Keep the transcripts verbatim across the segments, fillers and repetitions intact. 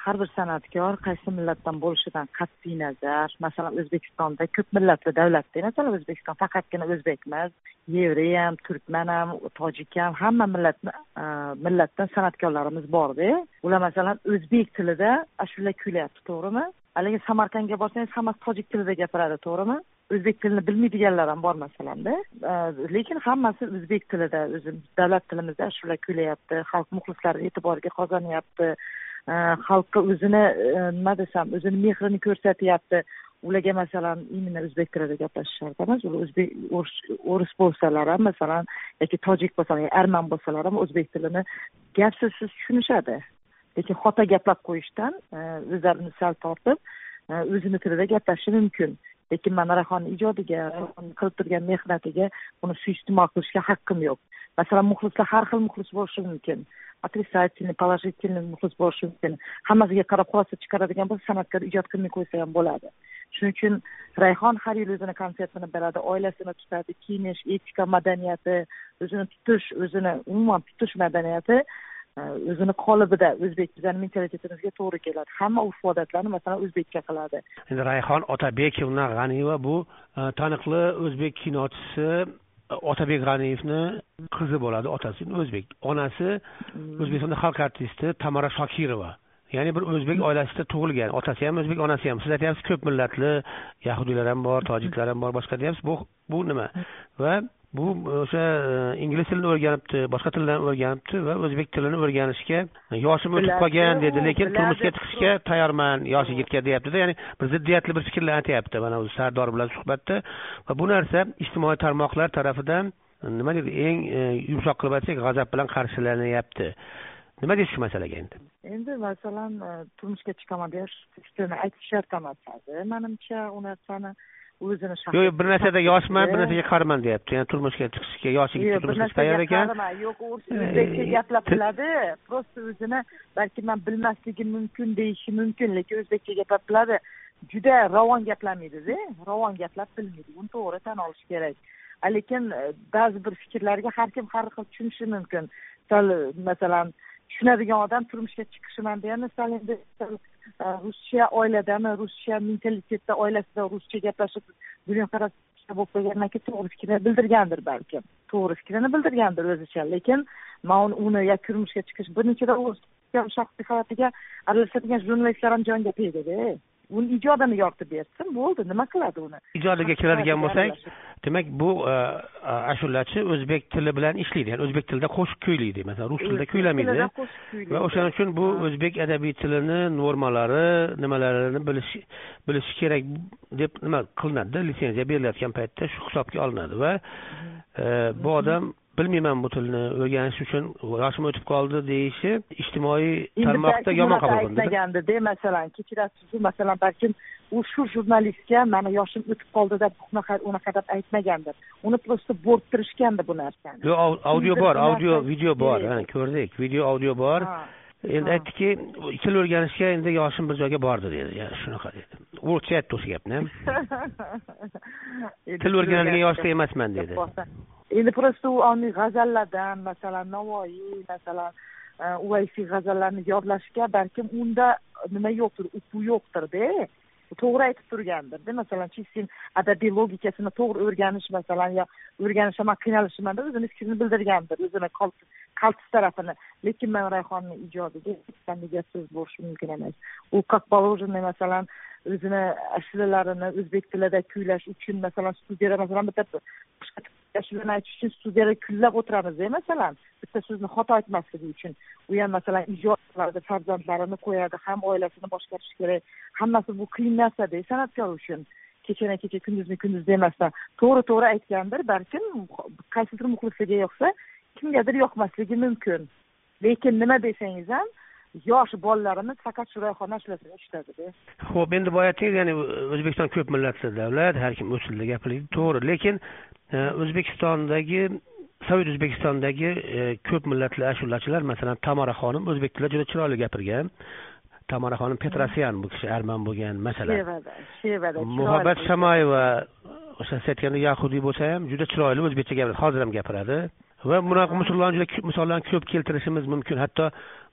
har bir san'atkor qaysi millatdan bo'lishidan qat'iy nazar, masalan O'zbekistonda ko'p millatli davlatda, masalan O'zbekiston faqatgina o'zbek emas, yevriy ham, turkman ham, tojik ham, hamma millatni millatdan san'atkorlarimiz borda. Ular masalan o'zbek tilida ashula kuylayapti, to'g'rimi? Haligi Samarqandga borsangiz hammasi tojik tilida gapiradi, to'g'rimi? O'zbek tilini bilmaydiganlar ham bor masalanda. Lekin hammasi o'zbek tilida, o'zimiz davlat tilimizda ashula kuylayapti, xalq muxlislari e'tiboriga qozonyapti. Xalqqa o'zini nima desam, o'zini mehrini ko'rsatyapti. Ularga masalan imенно o'zbek tilida gaplashishardi emas, ular o'zbek o'ris bo'lsalar ham, masalan yoki tojik bo'lsalar, arman bo'lsalar ham o'zbek tilini gapsiz tushunishadi. Lekin xota gaplab qo'yishdan o'zlarini sal tortib, o'zini tilida gaplashishi mumkin. Lekin men Rayhon ijodiga, qilib turgan mehnatiga buni suiiste'mol qilishga haqqim yo'q. Masalan, muxlislar har xil muxlis bo'lishi mumkin. Отрицательный, положительный muxlis bo'lishi mumkin. Hammasiga qarab xulosa chiqaradigan bo'lsa, san'atkor ijod qilmay qo'ysa ham bo'ladi. Shuning uchun Rayhon har yil o'zini konsertini beradi, oilasini tutadi, kiyinish, etika madaniyati, o'zini tutish, o'zini umuman tutish madaniyati o'zini qolibida o'zbek bizning mentalitetimizga to'g'ri keladi. Hamma urf odatlarni masalan o'zbekcha qiladi. Endi Rayhon Otabekova G'aniyeva bu taniqli o'zbek kinochisi Otabek G'aniyevni qizi bo'ladi, otasi o'zbek, onasi O'zbekistonda xalq artisti Tamara Shokirova. Ya'ni bir o'zbek oilasida tug'ilgan. Otasi ham o'zbek, onasi ham. Siz aytyapsiz ko'p millatli, yahudiylar ham bor, tojiklar ham bor, boshqa deyapsiz. Bu bu nima? Va bu o'sha ingliz tilini o'rganibdi, boshqa tillarni o'rganibdi va o'zbek tilini o'rganishga yoshim o'tib qolgan dedi, lekin turmushga chiqishga tayyorman, yoshi yetgan deyapti-da. Ya'ni bir ziddiyatli bir fikrlar aytyapti mana o'zi Sardor bilan suhbatda. Va bu narsa ijtimoiy tarmoqlar tarafidan nima deydi, eng yumshoq qilib aytsak, g'azab bilan qarshilanyapti. Nima deysiz shu masalaga endi? Endi masalan turmushga chiqaman deyish fikrini aytish shart emas. Menimcha u narsani o'zini shaxsiy. Yo'q, bir narsada yoshman, bir narsaga qaraman deyapti. Ya'ni turmushga chiqishga yoshi yetib turmushga tayyor ekan. Yo'q, o'zbekcha gaplab biladi. Prosta o'zini balki men bilmasligim mumkin deyishi mumkin, lekin o'zbekcha gaplab biladi. Juda ravon gaplamaydi-da, ravon gaplab bilmaydi. Buni to'g'ri tan olish kerak. Lekin ba'zi bir fikrlarga har kim har xil tushunishi mumkin. Masalan, tushunadigan odam turmushga chiqishiman degan, masalan, endi Ruscha oiladami, Ruscha mentalitetda oilasida Ruscha gaplashib, dunyo qarashida bo'lib qolgandan keyin to'g'ri fikrni bildirgandir balki. To'g'ri fikrini bildirgandir o'zicha, lekin men uni ya turmushga chiqish birinchida o'z shaxsiy hayotiga aralashadigan jurnalistlar ham jonga tegdi-da. Uni ijodini yoritib bersin, bo'ldi, nima qiladi uni? Ijodiga keladigan bo'lsak, demak bu ashulachi o'zbek tili bilan ishlaydi, ya'ni o'zbek tilida qo'shiq kuylaydi, masalan, rus tilida kuylamaydi. Va o'shaning uchun bu o'zbek adabiy tilini normalari, nimalarini bilish bilish kerak deb nima qilinadi, litsenziya berilayotgan paytda shu hisobga olinadi va bu odam bilmayman bu tilni o'rganish uchun yoshim o'tib qoldi deyishi ijtimoiy tarmoqda yomon qabul qilindi. Aytmagandi-da, masalan, kechirasiz, masalan, balkim u shu jurnalistga mana yoshim o'tib qoldi deb unaqa deb aytmagandir. Uni prosta bo'rttirishgandi bu narsani. Yo'q, audio bor, audio, video bor, mana ko'rdik, video, audio bor. Endi aytdiki, til o'rganishga endi yoshim bir joyga bordi dedi. Ya shunaqa dedi. O'rcha aytdi o'sha gapni. Til o'rganadigan yoshda emasman dedi. Endi prosta u oniy g'azallardan, masalan, Navoiy, masalan, Uvaysiy g'azallarni yodlashga balkim unda nima yo'qdir, uqu yo'qdir-da. To'g'ri aytib turgandir-da. Masalan, chistin adabiy logikasini to'g'ri o'rganish, masalan, yo o'rganishga qiynalishman deb o'zini fikrini bildirgandir, o'zini qaltis tarafini. Lekin men Rayhonning ijodiga qanday so'z bo'lishi mumkin emas. U как положено, masalan, o'zini ashulalarini o'zbek tilida kuylash uchun, masalan, studiyada masalan bitta ashulani aytish uchun studiyada kuylab o'tiramiz, masalan, bitta so'zni xato aytmasligi uchun. U ham masalan ijodlarda farzandlarini qo'yadi, ham oilasini boshqarish kerak. Hammasi bu qiyin narsa-da san'atkor uchun. Kechana kecha kunduzni kunduz demasdan to'g'ri-to'g'ri aytgandir, balkim qaysidir muxlisga yoqsa, kimgadir yoqmasligi mumkin. Lekin nima desangiz ham yosh bolalarimiz faqat shu Rayhon ashulasini eshitadi-da. Xo'p, endi boya aytdingiz, ya'ni O'zbekiston ko'p millatli davlat, har kim o'z tilida gapiradi, to'g'ri. Lekin O'zbekistondagi Sovet O'zbekistondagi ko'p millatli ashulachilar, masalan, Tamara xonim o'zbek tilida juda chiroyli gapirgan. Tamara xonim Petrosyan bu kishi arman bo'lgan, masalan. Shevada, Shevada. Muhabbat Shamoyeva o'sha aytganda yahudiy bo'lsa ham juda chiroyli o'zbekcha gapiradi, hozir ham gapiradi. Va bunaqa misollarni juda misollarni ko'p keltirishimiz mumkin. Hatto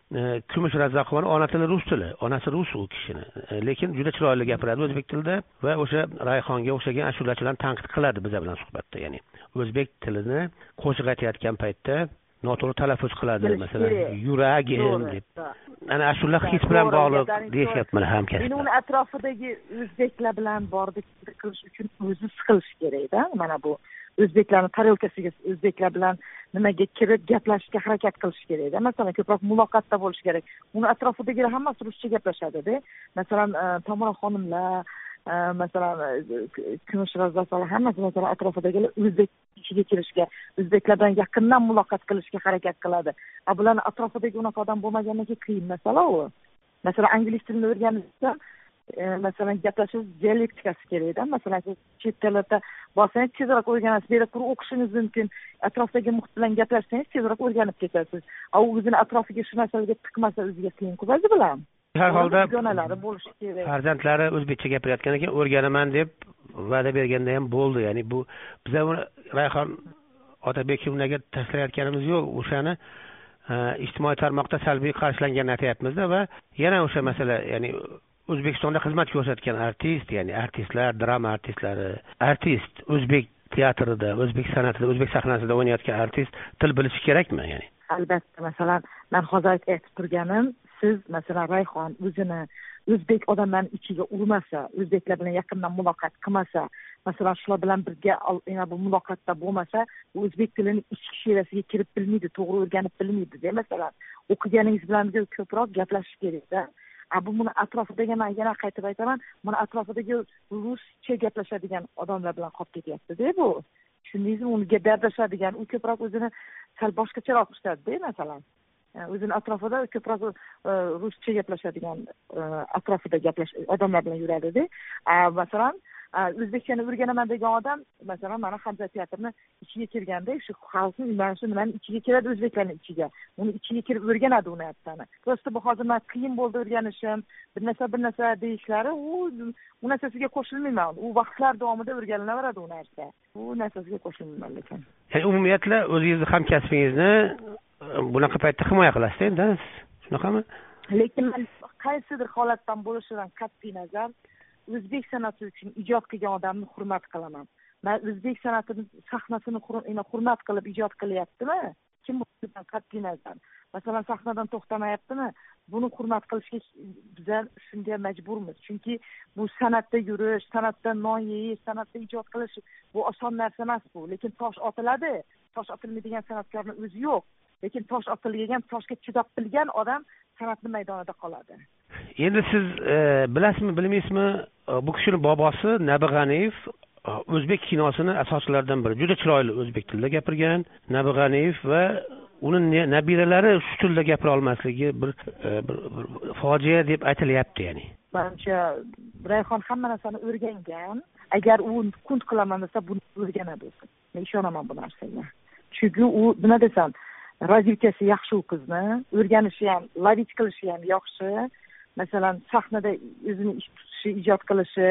Kumush Razzoqova ona tili rus tili, onasi rus u kishini, lekin juda chiroyli gapiradi o'zbek tilida va o'sha Rayhonga o'xshagan ashulachilarni tanqid qiladi biz bilan suhbatda. Ya'ni o'zbek tilini qo'shiq aytayotgan paytda noto'g'ri talaffuz qiladi, masalan, yuragim deb. Ana ashula his bilan bog'liq deyishyapman hamkasblar. Men uni atrofidagi o'zbeklar bilan bordik qilish uchun o'zi siqilish kerak-da. Mana bu o'zbeklarning tarelkasiga o'zbeklar bilan nimaga kirib gaplashishga harakat qilish kerak-da. Masalan, ko'proq muloqotda bo'lish kerak. Uni atrofidagilar hammasi ruscha gaplashadi-da. Masalan, Tamara xonimlar, masalan, Kumush Razzoqova hammasi masalan atrofidagilar o'zbek ichiga kirishga, o'zbeklar bilan yaqindan muloqot qilishga harakat qiladi. A bularning atrofidagi unaqa odam bo'lmagandan keyin qiyin masala u. Masalan, ingliz tilini o'rganishda masalan gaplashish dialektikasi kerak-da. Masalan, chet tillarda borsangiz tezroq o'rganasiz, berib turib o'qishingiz mumkin. Atrofdagi muhit bilan gaplashsangiz tezroq o'rganib ketasiz. A u o'zini atrofiga shu narsalarga tiqmasa o'ziga qiyin-ku ba'zi bilan. Har holda yonalari bo'lishi kerak. Farzandlari o'zbekcha gapirayotgan ekan, o'rganaman deb va'da berganda ham bo'ldi. Ya'ni bu bizlar uni Rayhon Otabekovnaga tashlayotganimiz yo'q. O'shani ijtimoiy tarmoqda salbiy qarshilanganini aytayapmiz-da va yana o'sha masala, ya'ni O'zbekistonda xizmat ko'rsatgan artist, ya'ni artistlar, drama artistlari, artist o'zbek teatrida, o'zbek san'atida, o'zbek sahnasida o'ynayotgan artist til bilishi kerakmi, ya'ni? Albatta, masalan, men hozir aytib turganim, siz masalan Rayhon o'zini o'zbek odamlarning ichiga urmasa, o'zbeklar bilan yaqindan muloqot qilmasa, masalan shular bilan birga yana bu muloqotda bo'lmasa, o'zbek tilining ichki she'rasiga kirib bilmaydi, to'g'ri o'rganib bilmaydi. Masalan, o'qiganingiz bilan ko'proq gaplashish kerak-da. A bu buni atrofidagi, men yana qaytib aytaman, buni atrofidagi ruscha gaplashadigan odamlar bilan qolib ketyapti-da bu. Tushundingizmi? Unga dardlashadigan, u ko'proq o'zini sal boshqacharoq tutadi-da, masalan. O'zini atrofida ko'proq ruscha gaplashadigan atrofida gaplash odamlar bilan yuradi-da. Masalan, o'zbekchani o'rganaman degan odam, masalan, mana Hamza teatrini ichiga kirganda, shu xalqning mana shu nimaning ichiga kiradi, o'zbeklarning ichiga. Uni ichiga kirib o'rganadi uni narsani. Prosta bu hozir men qiyin bo'ldi o'rganishim, bir narsa bir narsa deyishlari, u u narsasiga qo'shilmayman. U vaqtlar davomida o'rganilaveradi u narsa. U narsasiga qo'shilmayman lekin. Ya'ni umumiyatla o'zingizni hamkasbingizni bunaqa paytda himoya qilasiz endi, shunaqami? Lekin men qaysidir holatdan bo'lishidan qat'iy nazar o'zbek san'ati uchun ijod qilgan odamni hurmat qilaman. Men o'zbek san'atini sahnasini hurmat qilib ijod qilyaptimi? Kim bundan qat'iy nazar? Masalan, sahnadan to'xtamayaptimi? Buni hurmat qilishga bizlar shunga majburmiz. Chunki bu san'atda yurish, san'atda non yeyish, san'atda ijod qilish bu oson narsa emas bu. Lekin tosh otiladi. Tosh otilmaydigan san'atkorning o'zi yo'q. Lekin tosh otilgan, toshga chidab bilgan odam san'atning maydonida qoladi. Endi siz bilasizmi, bilmaysizmi, bu kishining bobosi Nabi G'aniyev o'zbek kinosining asoschilaridan biri. Juda chiroyli o'zbek tilida gapirgan Nabi G'aniyev va uning nabiralari shu tilda gapira olmasligi bir, bir, bir fojia deb aytilyapti, ya'ni. Menimcha Rayhon hamma narsani o'rgangan. Agar u kunt qilaman desa, buni o'rganadi o'zi. Men ishonaman bu narsaga. Chunki u nima desam, razilkasi yaxshi u qizni, o'rganishi ham, lavich qilishi ham yaxshi. Masalan, sahnada o'zini ish tutishi, ijod qilishi,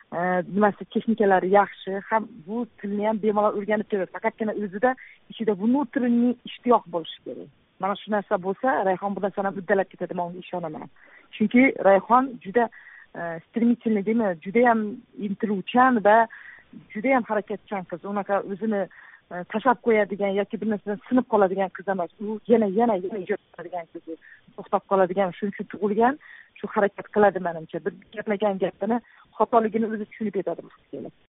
nimasi texnikalari yaxshi. Ham bu tilni ham bemalol o'rganib keladi. Faqatgina o'zida ichida внутренний ishtiyoq bo'lishi kerak. Mana shu narsa bo'lsa, Rayhon bu narsani uddalab ketadi, men unga ishonaman. Chunki Rayhon juda stремительный, deymi, juda ham intiluvchan va juda ham harakatchan qiz. Unaqa o'zini tashlab qo'yadigan yoki bir narsadan sinib qoladigan qiz emas. U yana yana yana ijod qiladigan qiz. To'xtab qoladigan, shuning uchun tug'ilgan, shu harakat qiladi menimcha. Bir gaplagan gapini xatoligini o'zi tushunib yetadi bu qiz kelib.